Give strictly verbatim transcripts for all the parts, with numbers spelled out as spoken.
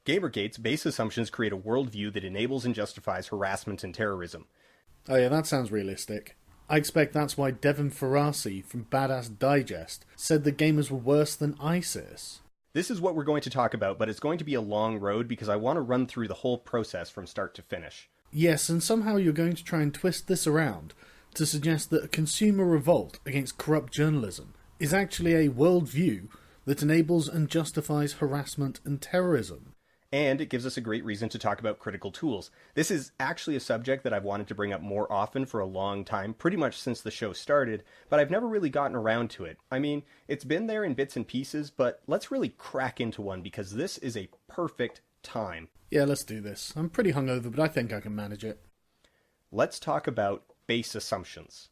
Gamergate's base assumptions create a worldview that enables and justifies harassment and terrorism. Oh yeah, that sounds realistic. I expect that's why Devin Ferrasi from Badass Digest said that gamers were worse than ISIS. This is what we're going to talk about, but it's going to be a long road because I want to run through the whole process from start to finish. Yes, and somehow you're going to try and twist this around to suggest that a consumer revolt against corrupt journalism is actually a worldview that enables and justifies harassment and terrorism. And it gives us a great reason to talk about critical tools. This is actually a subject that I've wanted to bring up more often for a long time, pretty much since the show started, but I've never really gotten around to it. I mean, it's been there in bits and pieces, but let's really crack into one because this is a perfect time. Yeah, let's do this. I'm pretty hungover, but I think I can manage it. Let's talk about base assumptions.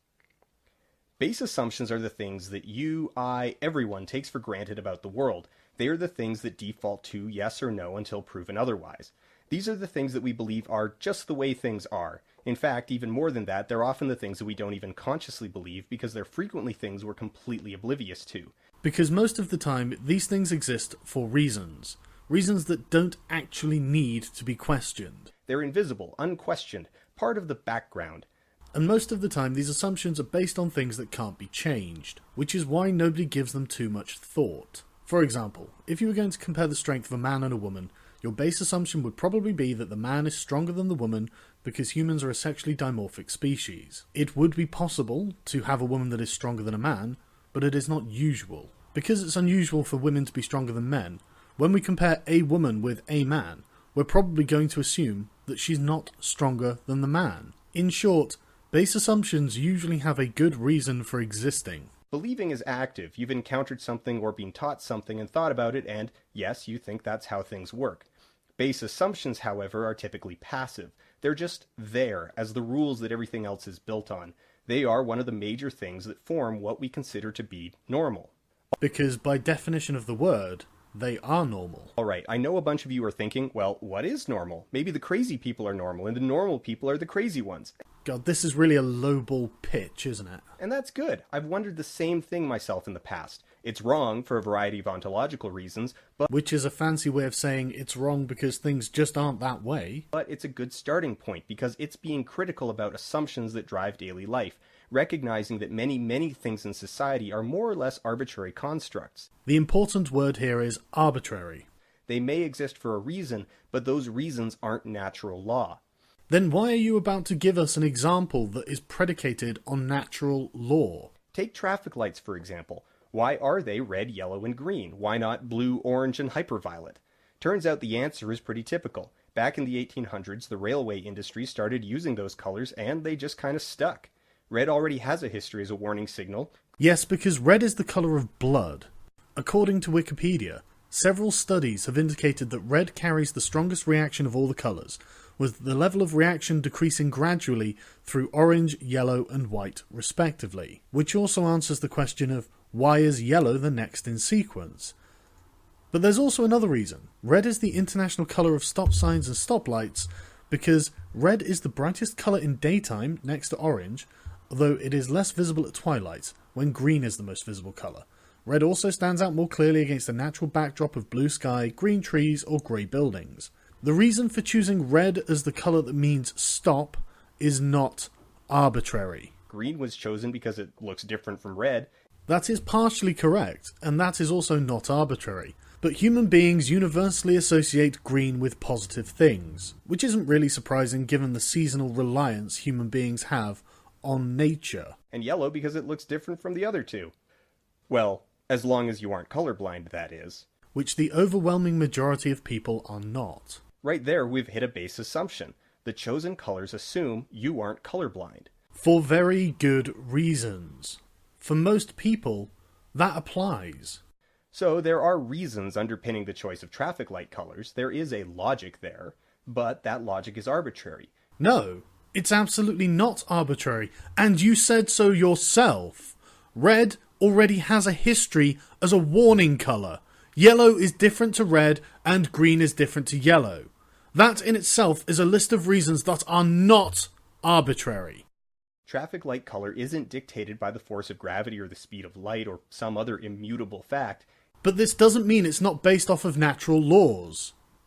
Base assumptions are the things that you, I, everyone takes for granted about the world. They are the things that default to yes or no until proven otherwise. These are the things that we believe are just the way things are. In fact, even more than that, they're often the things that we don't even consciously believe because they're frequently things we're completely oblivious to. Because most of the time, these things exist for reasons. Reasons that don't actually need to be questioned. They're invisible, unquestioned, part of the background. And most of the time, these assumptions are based on things that can't be changed, which is why nobody gives them too much thought. For example, if you were going to compare the strength of a man and a woman, your base assumption would probably be that the man is stronger than the woman because humans are a sexually dimorphic species. It would be possible to have a woman that is stronger than a man, but it is not usual. Because it's unusual for women to be stronger than men, when we compare a woman with a man, we're probably going to assume that she's not stronger than the man. In short, base assumptions usually have a good reason for existing. Believing is active. You've encountered something or been taught something and thought about it, and yes, you think that's how things work. Base assumptions, however, are typically passive. They're just there as the rules that everything else is built on. They are one of the major things that form what we consider to be normal. Because by definition of the word, they are normal. Alright, I know a bunch of you are thinking, well, what is normal? Maybe the crazy people are normal and the normal people are the crazy ones. God, this is really a lowball pitch, isn't it? And that's good. I've wondered the same thing myself in the past. It's wrong for a variety of ontological reasons, but... Which is a fancy way of saying it's wrong because things just aren't that way. But it's a good starting point because it's being critical about assumptions that drive daily life, recognizing that many, many things in society are more or less arbitrary constructs. The important word here is arbitrary. They may exist for a reason, but those reasons aren't natural law. Then why are you about to give us an example that is predicated on natural law? Take traffic lights, for example. Why are they red, yellow, and green? Why not blue, orange, and hyperviolet? Turns out the answer is pretty typical. Back in the eighteen hundreds, the railway industry started using those colors, and they just kind of stuck. Red already has a history as a warning signal. Yes, because red is the color of blood. According to Wikipedia, several studies have indicated that red carries the strongest reaction of all the colors, with the level of reaction decreasing gradually through orange, yellow, and white, respectively. Which also answers the question of, why is yellow the next in sequence? But there's also another reason. Red is the international colour of stop signs and stoplights because red is the brightest colour in daytime next to orange, although it is less visible at twilight, when green is the most visible colour. Red also stands out more clearly against the natural backdrop of blue sky, green trees, or grey buildings. The reason for choosing red as the colour that means stop is not arbitrary. Green was chosen because it looks different from red. That is partially correct, and that is also not arbitrary. But human beings universally associate green with positive things, which isn't really surprising given the seasonal reliance human beings have on nature. And yellow because it looks different from the other two. Well, as long as you aren't colorblind, that is. Which the overwhelming majority of people are not. Right there, we've hit a base assumption. The chosen colors assume you aren't colorblind. For very good reasons. For most people, that applies. So there are reasons underpinning the choice of traffic light colors. There is a logic there, but that logic is arbitrary. No, it's absolutely not arbitrary, and you said so yourself. Red already has a history as a warning colour. Yellow is different to red, and green is different to yellow. That in itself is a list of reasons that are not arbitrary. Traffic light color isn't dictated by the force of gravity or the speed of light or some other immutable fact. But this doesn't mean it's not based off of natural laws.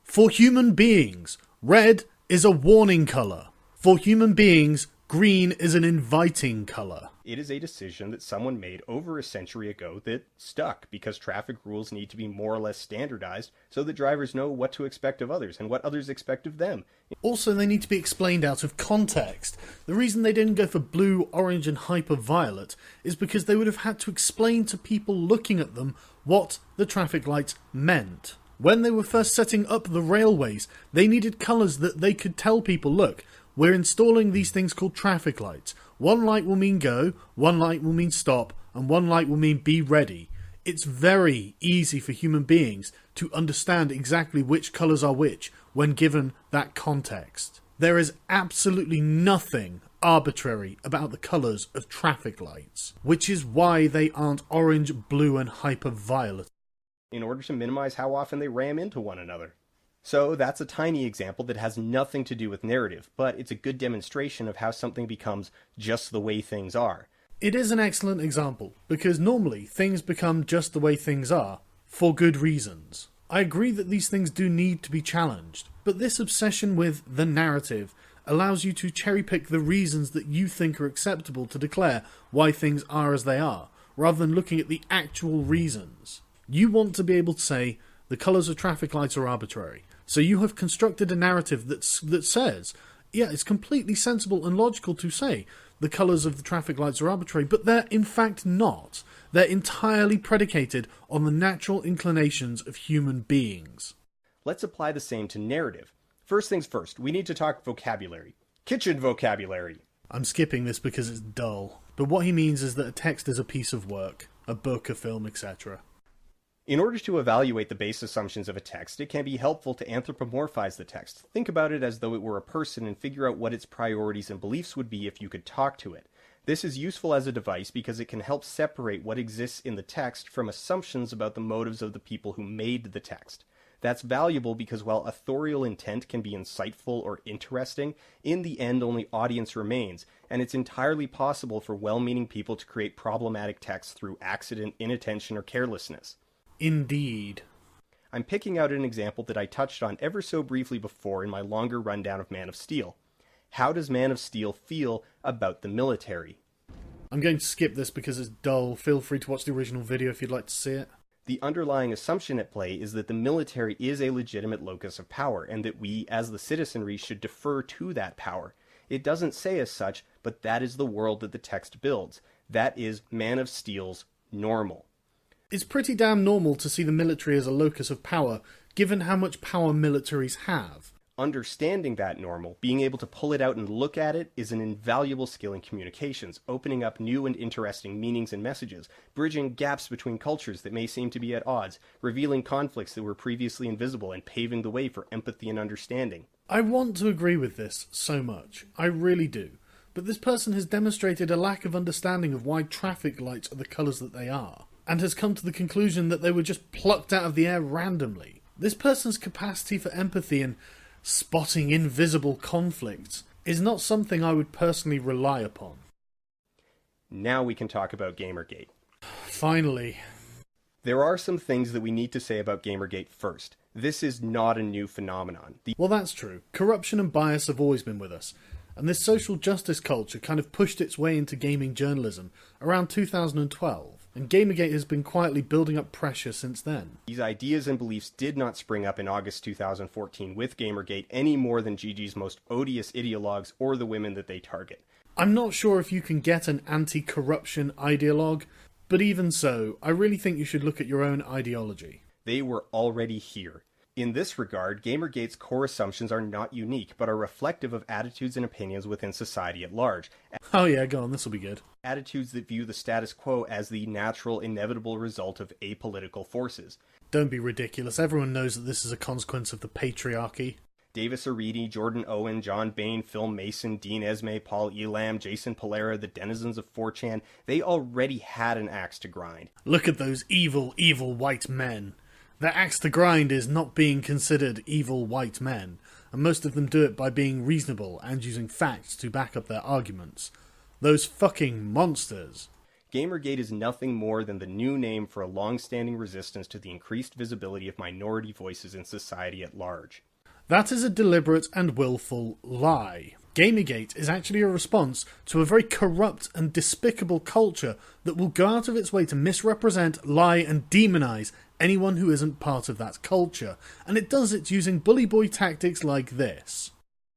For human beings, red is a warning colour. For human beings, green is an inviting colour. It is a decision that someone made over a century ago that stuck because traffic rules need to be more or less standardized so that drivers know what to expect of others and what others expect of them. Also, they need to be explained out of context. The reason they didn't go for blue, orange and hyper-violet is because they would have had to explain to people looking at them what the traffic lights meant. When they were first setting up the railways, they needed colours that they could tell people, look, we're installing these things called traffic lights. One light will mean go, one light will mean stop, and one light will mean be ready. It's very easy for human beings to understand exactly which colours are which when given that context. There is absolutely nothing arbitrary about the colours of traffic lights, which is why they aren't orange, blue, and hyper-violet. In order to minimize how often they ram into one another. So that's a tiny example that has nothing to do with narrative, but it's a good demonstration of how something becomes just the way things are. It is an excellent example, because normally things become just the way things are, for good reasons. I agree that these things do need to be challenged, but this obsession with the narrative allows you to cherry-pick the reasons that you think are acceptable to declare why things are as they are, rather than looking at the actual reasons. You want to be able to say, the colours of traffic lights are arbitrary. So you have constructed a narrative that's, that says, yeah, it's completely sensible and logical to say the colours of the traffic lights are arbitrary, but they're in fact not. They're entirely predicated on the natural inclinations of human beings. Let's apply the same to narrative. First things first, we need to talk vocabulary. Kitchen vocabulary. I'm skipping this because it's dull, but what he means is that a text is a piece of work, a book, a film, et cetera. In order to evaluate the base assumptions of a text, it can be helpful to anthropomorphize the text. Think about it as though it were a person and figure out what its priorities and beliefs would be if you could talk to it. This is useful as a device because it can help separate what exists in the text from assumptions about the motives of the people who made the text. That's valuable because while authorial intent can be insightful or interesting, in the end only audience remains, and it's entirely possible for well-meaning people to create problematic texts through accident, inattention, or carelessness. Indeed. I'm picking out an example that I touched on ever so briefly before in my longer rundown of Man of Steel. How does Man of Steel feel about the military? I'm going to skip this because it's dull. Feel free to watch the original video if you'd like to see it. The underlying assumption at play is that the military is a legitimate locus of power, and that we, as the citizenry, should defer to that power. It doesn't say as such, but that is the world that the text builds. That is Man of Steel's normal. It's pretty damn normal to see the military as a locus of power, given how much power militaries have. Understanding that normal, being able to pull it out and look at it, is an invaluable skill in communications, opening up new and interesting meanings and messages, bridging gaps between cultures that may seem to be at odds, revealing conflicts that were previously invisible, and paving the way for empathy and understanding. I want to agree with this so much. I really do. But this person has demonstrated a lack of understanding of why traffic lights are the colours that they are, and has come to the conclusion that they were just plucked out of the air randomly. This person's capacity for empathy and spotting invisible conflicts is not something I would personally rely upon. Now we can talk about Gamergate. Finally. There are some things that we need to say about Gamergate first. This is not a new phenomenon. The well, that's true. Corruption and bias have always been with us. And this social justice culture kind of pushed its way into gaming journalism around two thousand twelve. And Gamergate has been quietly building up pressure since then. These ideas and beliefs did not spring up in August two thousand fourteen with Gamergate any more than G G's most odious ideologues or the women that they target. I'm not sure if you can get an anti-corruption ideologue, but even so, I really think you should look at your own ideology. They were already here. In this regard, Gamergate's core assumptions are not unique, but are reflective of attitudes and opinions within society at large. Oh yeah, go on, this'll be good. Attitudes that view the status quo as the natural, inevitable result of apolitical forces. Don't be ridiculous, everyone knows that this is a consequence of the patriarchy. Davis Aridi, Jordan Owen, John Bain, Phil Mason, Dean Esme, Paul Elam, Jason Polera, the denizens of four chan, they already had an axe to grind. Look at those evil, evil white men. Their axe to grind is not being considered evil white men, and most of them do it by being reasonable and using facts to back up their arguments. Those fucking monsters. Gamergate is nothing more than the new name for a long-standing resistance to the increased visibility of minority voices in society at large. That is a deliberate and willful lie. Gamergate is actually a response to a very corrupt and despicable culture that will go out of its way to misrepresent, lie, and demonise anyone who isn't part of that culture, and it does it using bully boy tactics like this.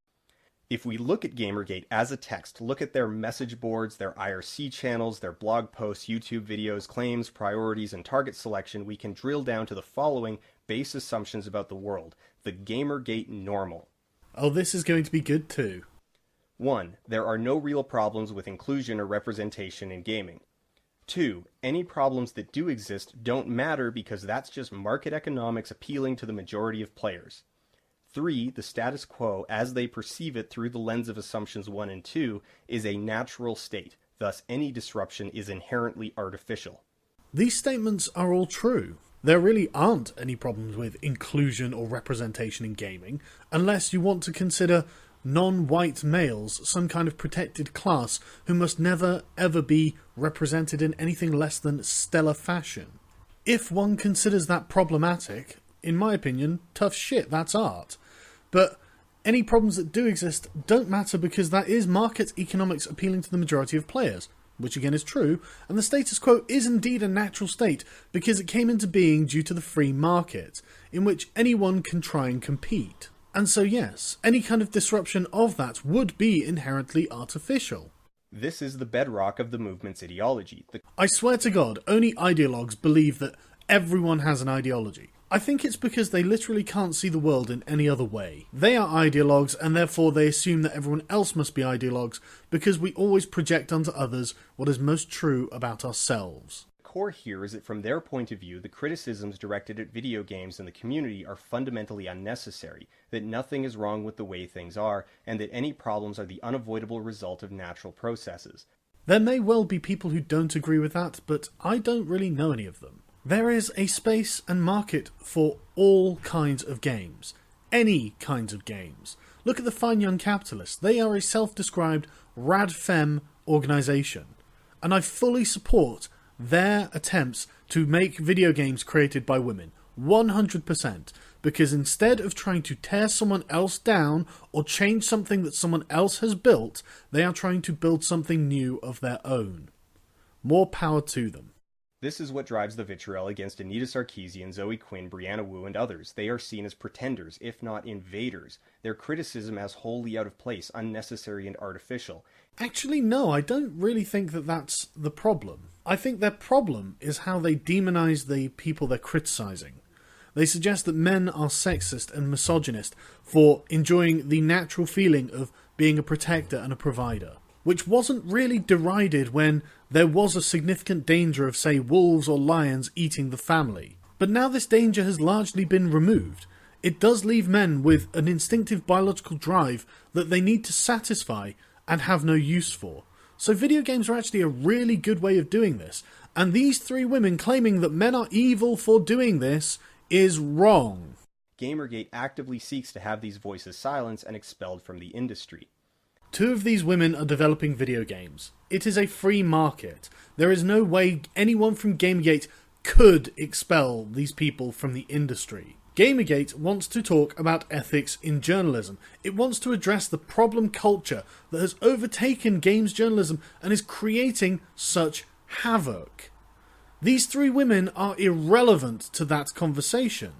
If we look at Gamergate as a text, look at their message boards, their I R C channels, their blog posts, YouTube videos, claims, priorities, and target selection, we can drill down to the following base assumptions about the world. The Gamergate normal. Oh, this is going to be good too. one. There are no real problems with inclusion or representation in gaming. two. Any problems that do exist don't matter because that's just market economics appealing to the majority of players. three. The status quo, as they perceive it through the lens of assumptions one and two, is a natural state. Thus, any disruption is inherently artificial. These statements are all true. There really aren't any problems with inclusion or representation in gaming, unless you want to consider non-white males some kind of protected class who must never ever be represented in anything less than stellar fashion. If one considers that problematic, in my opinion, tough shit, that's art. But any problems that do exist don't matter because that is market economics appealing to the majority of players, which again is true, and the status quo is indeed a natural state because it came into being due to the free market, in which anyone can try and compete. And so yes, any kind of disruption of that would be inherently artificial. This is the bedrock of the movement's ideology. The I swear to God, only ideologues believe that everyone has an ideology. I think it's because they literally can't see the world in any other way. They are ideologues, and therefore they assume that everyone else must be ideologues, because we always project onto others what is most true about ourselves. The core here is that from their point of view, the criticisms directed at video games and the community are fundamentally unnecessary, that nothing is wrong with the way things are, and that any problems are the unavoidable result of natural processes. There may well be people who don't agree with that, but I don't really know any of them. There is a space and market for all kinds of games. Any kinds of games. Look at the Fine Young Capitalists. They are a self-described rad-fem organisation. And I fully support their attempts to make video games created by women. one hundred percent. Because instead of trying to tear someone else down or change something that someone else has built, they are trying to build something new of their own. More power to them. This is what drives the vitriol against Anita Sarkeesian, Zoe Quinn, Brianna Wu, and others. They are seen as pretenders, if not invaders. Their criticism as wholly out of place, unnecessary, and artificial. Actually, no, I don't really think that that's the problem. I think their problem is how they demonise the people they're criticising. They suggest that men are sexist and misogynist for enjoying the natural feeling of being a protector and a provider, which wasn't really derided when there was a significant danger of, say, wolves or lions eating the family. But now this danger has largely been removed. It does leave men with an instinctive biological drive that they need to satisfy and have no use for. So video games are actually a really good way of doing this. And these three women claiming that men are evil for doing this is wrong. Gamergate actively seeks to have these voices silenced and expelled from the industry. Two of these women are developing video games. It is a free market. There is no way anyone from Gamergate could expel these people from the industry. Gamergate wants to talk about ethics in journalism. It wants to address the problem culture that has overtaken games journalism and is creating such havoc. These three women are irrelevant to that conversation.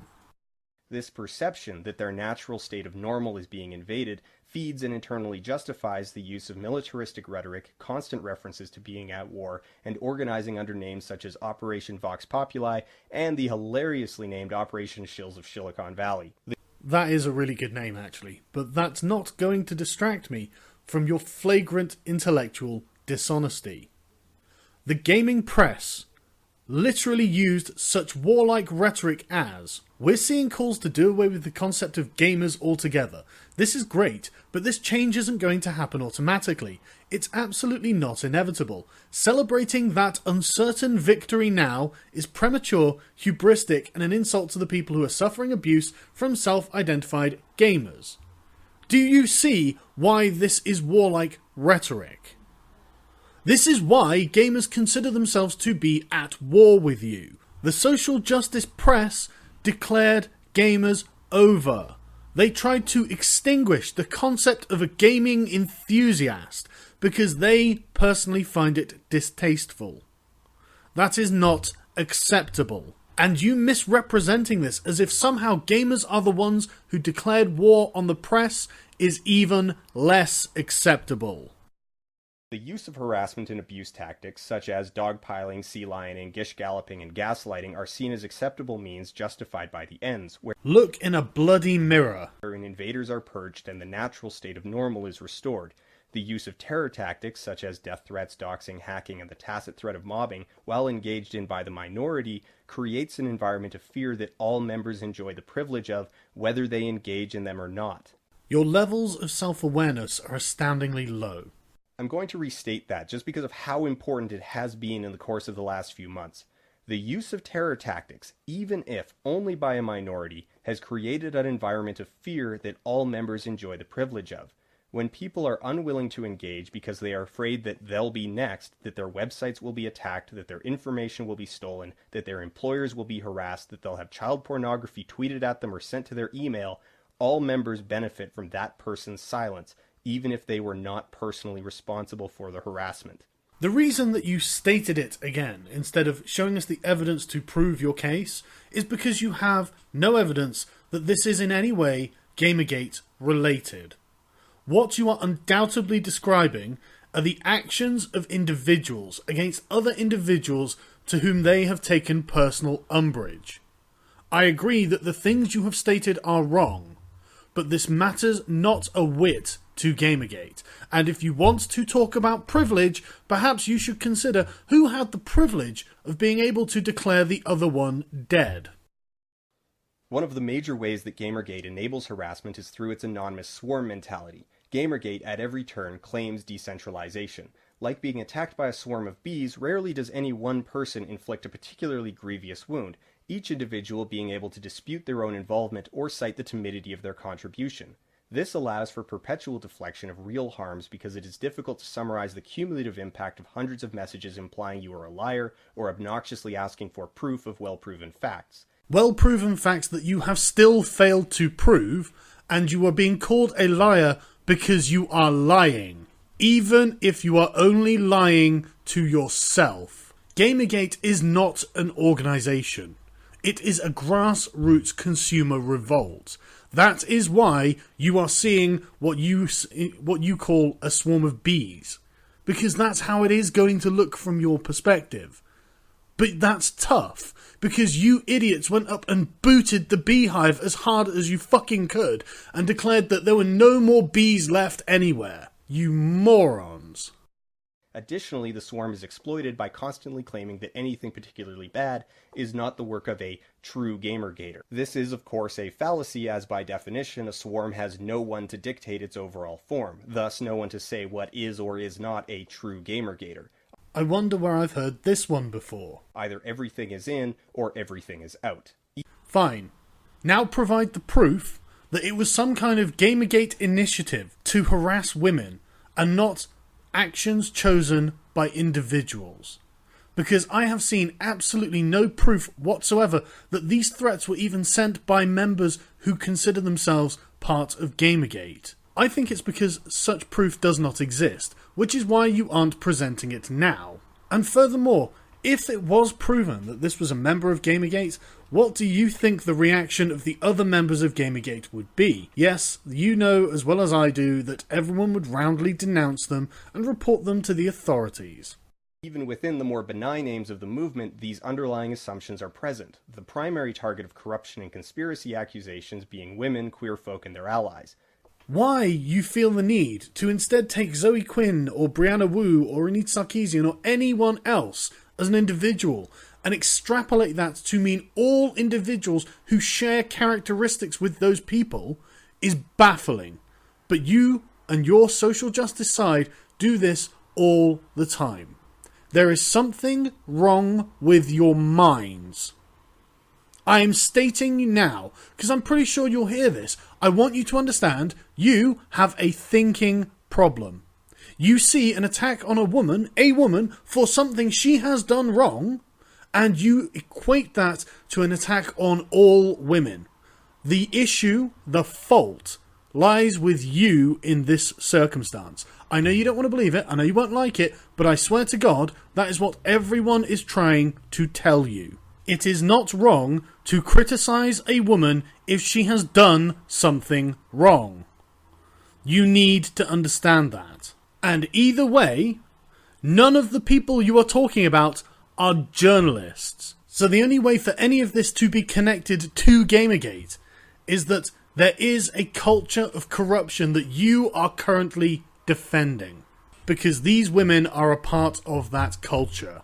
This perception that their natural state of normal is being invaded feeds and internally justifies the use of militaristic rhetoric, constant references to being at war, and organizing under names such as Operation Vox Populi and the hilariously named Operation Shills of Silicon Valley. That is a really good name, actually, but that's not going to distract me from your flagrant intellectual dishonesty. The gaming press literally used such warlike rhetoric as, "We're seeing calls to do away with the concept of gamers altogether. This is great, but this change isn't going to happen automatically. It's absolutely not inevitable. Celebrating that uncertain victory now is premature, hubristic, and an insult to the people who are suffering abuse from self-identified gamers." Do you see why this is warlike rhetoric? This is why gamers consider themselves to be at war with you. The social justice press declared gamers over. They tried to extinguish the concept of a gaming enthusiast because they personally find it distasteful. That is not acceptable. And you misrepresenting this as if somehow gamers are the ones who declared war on the press is even less acceptable. The use of harassment and abuse tactics, such as dogpiling, sea lioning, gish galloping, and gaslighting, are seen as acceptable means justified by the ends, where look in a bloody mirror. invaders are purged and the natural state of normal is restored. The use of terror tactics, such as death threats, doxing, hacking, and the tacit threat of mobbing, while engaged in by the minority, creates an environment of fear that all members enjoy the privilege of, whether they engage in them or not. Your levels of self-awareness are astoundingly low. I'm going to restate that just because of how important it has been in the course of the last few months. The use of terror tactics, even if only by a minority, has created an environment of fear that all members enjoy the privilege of. When people are unwilling to engage because they are afraid that they'll be next, that their websites will be attacked, that their information will be stolen, that their employers will be harassed, that they'll have child pornography tweeted at them or sent to their email, all members benefit from that person's silence, even if they were not personally responsible for the harassment. The reason that you stated it again, instead of showing us the evidence to prove your case, is because you have no evidence that this is in any way Gamergate related. What you are undoubtedly describing are the actions of individuals against other individuals to whom they have taken personal umbrage. I agree that the things you have stated are wrong, but this matters not a whit to Gamergate, and if you want to talk about privilege, perhaps you should consider who had the privilege of being able to declare the other one dead. One of the major ways that Gamergate enables harassment is through its anonymous swarm mentality. Gamergate at every turn claims decentralization. Like being attacked by a swarm of bees, rarely does any one person inflict a particularly grievous wound, each individual being able to dispute their own involvement or cite the timidity of their contribution. This allows for perpetual deflection of real harms because it is difficult to summarize the cumulative impact of hundreds of messages implying you are a liar or obnoxiously asking for proof of well-proven facts. Well-proven facts that you have still failed to prove, and you are being called a liar because you are lying, even if you are only lying to yourself. Gamergate is not an organisation. It is a grassroots consumer revolt. That is why you are seeing what you what you call a swarm of bees, because that's how it is going to look from your perspective. But that's tough, because you idiots went up and booted the beehive as hard as you fucking could and declared that there were no more bees left anywhere. You morons. Additionally, the swarm is exploited by constantly claiming that anything particularly bad is not the work of a true Gamergater. This is, of course, a fallacy, as by definition, a swarm has no one to dictate its overall form, thus no one to say what is or is not a true Gamergater. I wonder where I've heard this one before. Either everything is in, or everything is out. Fine. Now provide the proof that it was some kind of Gamergate initiative to harass women, and not actions chosen by individuals. Because I have seen absolutely no proof whatsoever that these threats were even sent by members who consider themselves part of Gamergate. I think it's because such proof does not exist, which is why you aren't presenting it now. And furthermore, if it was proven that this was a member of Gamergate, what do you think the reaction of the other members of Gamergate would be? Yes, you know as well as I do that everyone would roundly denounce them and report them to the authorities. Even within the more benign aims of the movement, these underlying assumptions are present, the primary target of corruption and conspiracy accusations being women, queer folk, and their allies. Why you feel the need to instead take Zoe Quinn or Brianna Wu or Anit Sarkeesian or anyone else as an individual and extrapolate that to mean all individuals who share characteristics with those people is baffling. But you and your social justice side do this all the time. There is something wrong with your minds. I am stating now, because I'm pretty sure you'll hear this. I want you to understand, you have a thinking problem. You see an attack on a woman, a woman, for something she has done wrong, and you equate that to an attack on all women. The issue, the fault, lies with you in this circumstance. I know you don't want to believe it, I know you won't like it, but I swear to God, that is what everyone is trying to tell you. It is not wrong to criticize a woman if she has done something wrong. You need to understand that. And either way, none of the people you are talking about are journalists. So the only way for any of this to be connected to Gamergate is that there is a culture of corruption that you are currently defending. Because these women are a part of that culture.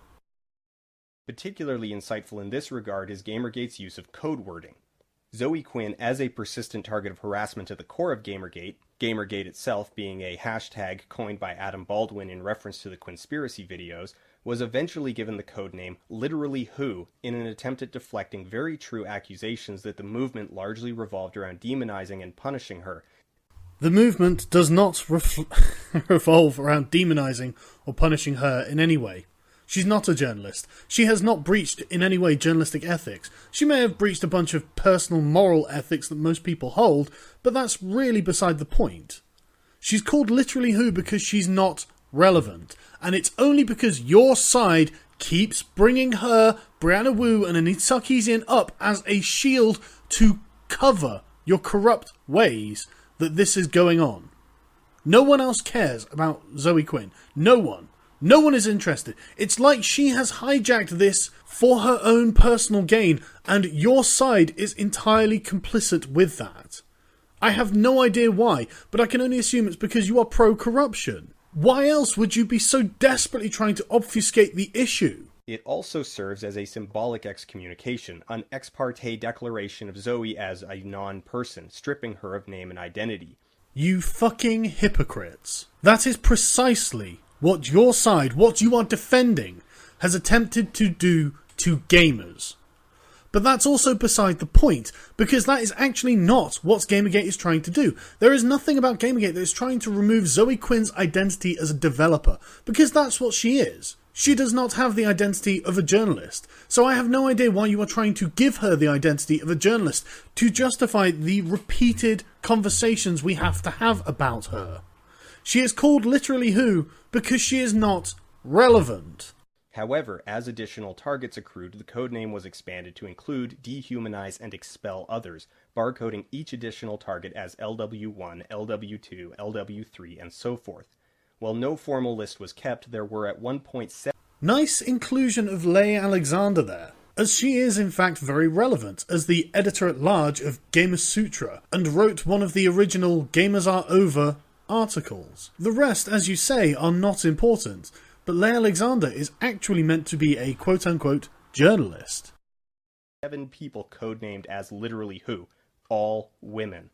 Particularly insightful in this regard is Gamergate's use of code wording. Zoe Quinn as a persistent target of harassment at the core of Gamergate, Gamergate itself being a hashtag coined by Adam Baldwin in reference to the Quinspiracy videos, was eventually given the codename Literally Who in an attempt at deflecting very true accusations that the movement largely revolved around demonizing and punishing her. The movement does not refl- revolve around demonizing or punishing her in any way. She's not a journalist. She has not breached in any way journalistic ethics. She may have breached a bunch of personal moral ethics that most people hold, but that's really beside the point. She's called Literally Who because she's not relevant, and it's only because your side keeps bringing her, Brianna Wu, and Anita Sarkeesian up as a shield to cover your corrupt ways that this is going on. No one else cares about Zoe Quinn. No one. No one is interested. It's like she has hijacked this for her own personal gain, and your side is entirely complicit with that. I have no idea why, but I can only assume it's because you are pro-corruption. Why else would you be so desperately trying to obfuscate the issue? It also serves as a symbolic excommunication, an ex parte declaration of Zoe as a non-person, stripping her of name and identity. You fucking hypocrites. That is precisely what your side, what you are defending, has attempted to do to gamers. But that's also beside the point, because that is actually not what Gamergate is trying to do. There is nothing about Gamergate that is trying to remove Zoe Quinn's identity as a developer, because that's what she is. She does not have the identity of a journalist, so I have no idea why you are trying to give her the identity of a journalist to justify the repeated conversations we have to have about her. She is called Literally Who because she is not relevant. However, as additional targets accrued, the codename was expanded to include, dehumanize, and expel others, barcoding each additional target as L W one, L W two, L W three, and so forth. While no formal list was kept, there were at one point seven... Nice inclusion of Leigh Alexander there, as she is in fact very relevant as the editor-at-large of Gamasutra, and wrote one of the original Gamers Are Over articles. The rest, as you say, are not important, but Leigh Alexander is actually meant to be a quote-unquote journalist. Seven people codenamed as Literally Who, all women.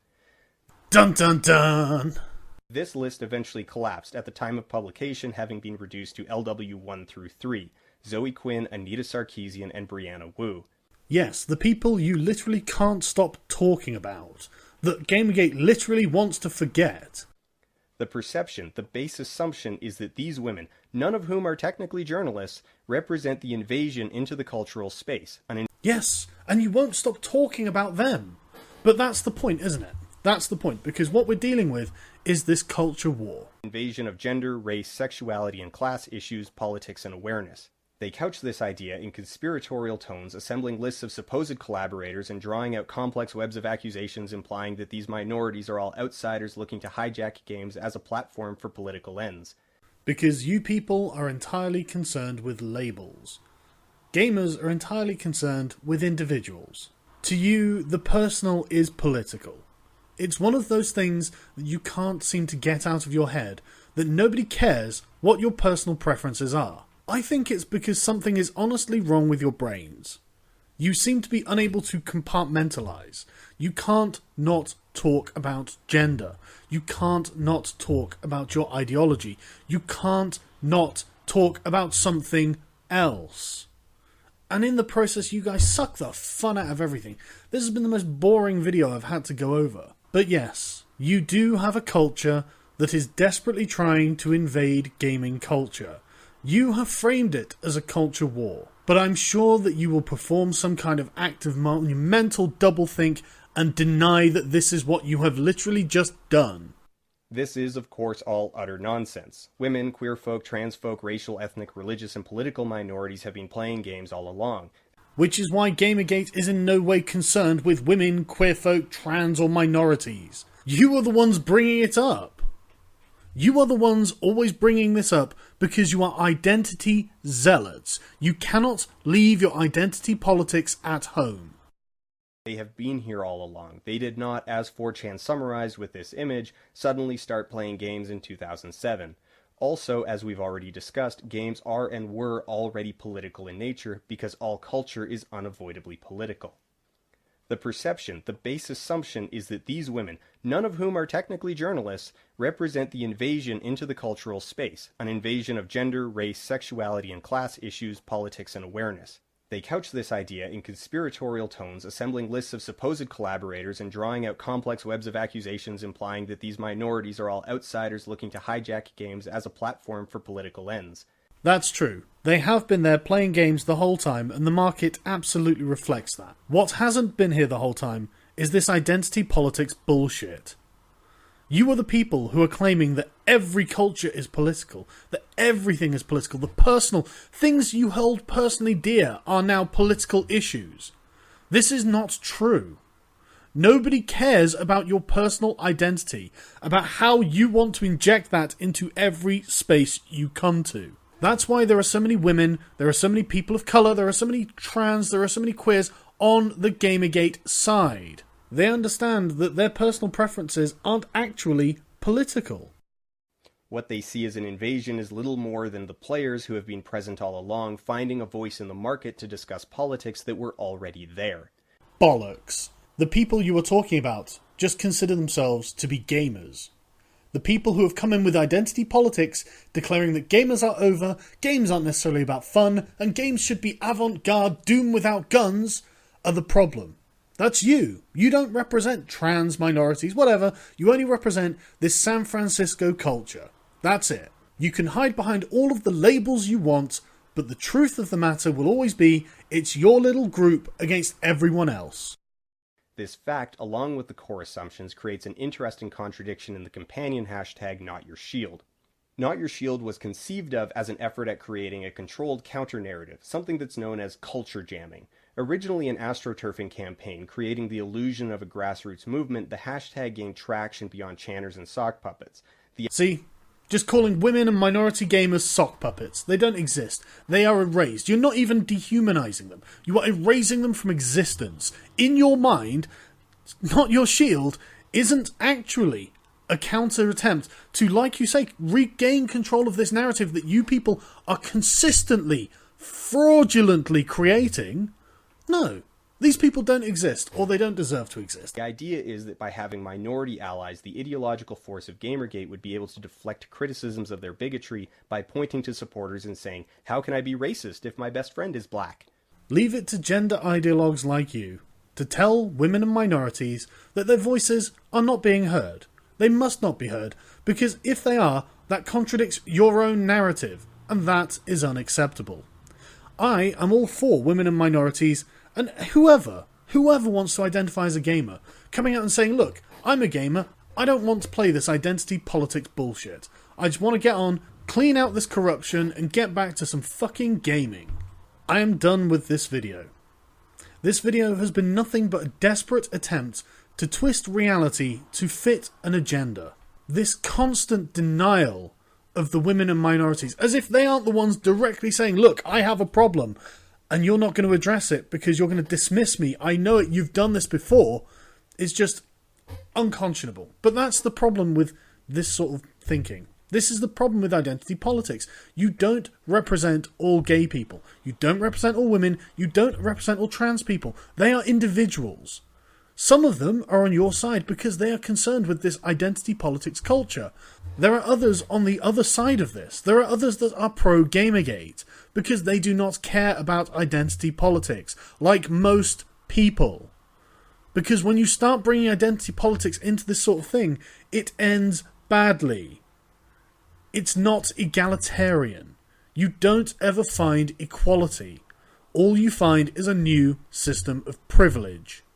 Dun dun dun! This list eventually collapsed at the time of publication, having been reduced to L W one through three, Zoe Quinn, Anita Sarkeesian, and Brianna Wu. Yes, the people you literally can't stop talking about, that Gamergate literally wants to forget. The perception, the base assumption is that these women, none of whom are technically journalists, represent the invasion into the cultural space. An in- yes, and you won't stop talking about them. But that's the point, isn't it? That's the point, because what we're dealing with is this culture war. Invasion of gender, race, sexuality, and class issues, politics, and awareness. They couch this idea in conspiratorial tones, assembling lists of supposed collaborators and drawing out complex webs of accusations implying that these minorities are all outsiders looking to hijack games as a platform for political ends. Because you people are entirely concerned with labels. Gamers are entirely concerned with individuals. To you, the personal is political. It's one of those things that you can't seem to get out of your head, that nobody cares what your personal preferences are. I think it's because something is honestly wrong with your brains. You seem to be unable to compartmentalize. You can't not talk about gender. You can't not talk about your ideology. You can't not talk about something else. And in the process, you guys suck the fun out of everything. This has been the most boring video I've had to go over. But yes, you do have a culture that is desperately trying to invade gaming culture. You have framed it as a culture war, but I'm sure that you will perform some kind of act of monumental doublethink and deny that this is what you have literally just done. This is, of course, all utter nonsense. Women, queer folk, trans folk, racial, ethnic, religious, and political minorities have been playing games all along. Which is why Gamergate is in no way concerned with women, queer folk, trans, or minorities. You are the ones bringing it up. You are the ones always bringing this up because you are identity zealots. You cannot leave your identity politics at home. They have been here all along. They did not, as four chan summarized with this image, suddenly start playing games in two thousand seven. Also, as we've already discussed, games are and were already political in nature because all culture is unavoidably political. The perception, the base assumption is that these women, none of whom are technically journalists, represent the invasion into the cultural space, an invasion of gender, race, sexuality, and class issues, politics, and awareness. They couch this idea in conspiratorial tones, assembling lists of supposed collaborators and drawing out complex webs of accusations implying that these minorities are all outsiders looking to hijack games as a platform for political ends. That's true. They have been there playing games the whole time, and the market absolutely reflects that. What hasn't been here the whole time is this identity politics bullshit. You are the people who are claiming that every culture is political, that everything is political, the personal things you hold personally dear are now political issues. This is not true. Nobody cares about your personal identity, about how you want to inject that into every space you come to. That's why there are so many women, there are so many people of colour, there are so many trans, there are so many queers on the Gamergate side. They understand that their personal preferences aren't actually political. What they see as an invasion is little more than the players who have been present all along finding a voice in the market to discuss politics that were already there. Bollocks. The people you are talking about just consider themselves to be gamers. The people who have come in with identity politics, declaring that gamers are over, games aren't necessarily about fun, and games should be avant-garde, Doom without guns, are the problem. That's you. You don't represent trans minorities, whatever. You only represent this San Francisco culture. That's it. You can hide behind all of the labels you want, but the truth of the matter will always be it's your little group against everyone else. This fact, along with the core assumptions, creates an interesting contradiction in the companion hashtag NotYourShield. NotYourShield was conceived of as an effort at creating a controlled counter-narrative, something that's known as culture jamming. Originally an astroturfing campaign creating the illusion of a grassroots movement, the hashtag gained traction beyond channers and sock puppets. The See? Just calling women and minority gamers sock puppets. They don't exist. They are erased. You're not even dehumanizing them. You are erasing them from existence. In your mind, NotYourShield isn't actually a counter attempt to, like you say, regain control of this narrative that you people are consistently, fraudulently creating. No. These people don't exist, or they don't deserve to exist. The idea is that by having minority allies, the ideological force of Gamergate would be able to deflect criticisms of their bigotry by pointing to supporters and saying, how can I be racist if my best friend is black? Leave it to gender ideologues like you to tell women and minorities that their voices are not being heard. They must not be heard, because if they are, that contradicts your own narrative, and that is unacceptable. I am all for women and minorities, and whoever, whoever wants to identify as a gamer, coming out and saying, look, I'm a gamer, I don't want to play this identity politics bullshit. I just want to get on, clean out this corruption, and get back to some fucking gaming. I am done with this video. This video has been nothing but a desperate attempt to twist reality to fit an agenda. This constant denial of the women and minorities, as if they aren't the ones directly saying, look, I have a problem, and you're not going to address it because you're going to dismiss me. I know it, you've done this before. It's just unconscionable. But that's the problem with this sort of thinking. This is the problem with identity politics. You don't represent all gay people. You don't represent all women. You don't represent all trans people. They are individuals. Some of them are on your side because they are concerned with this identity politics culture. There are others on the other side of this. There are others that are pro-Gamergate because they do not care about identity politics, like most people. Because when you start bringing identity politics into this sort of thing, it ends badly. It's not egalitarian. You don't ever find equality. All you find is a new system of privilege.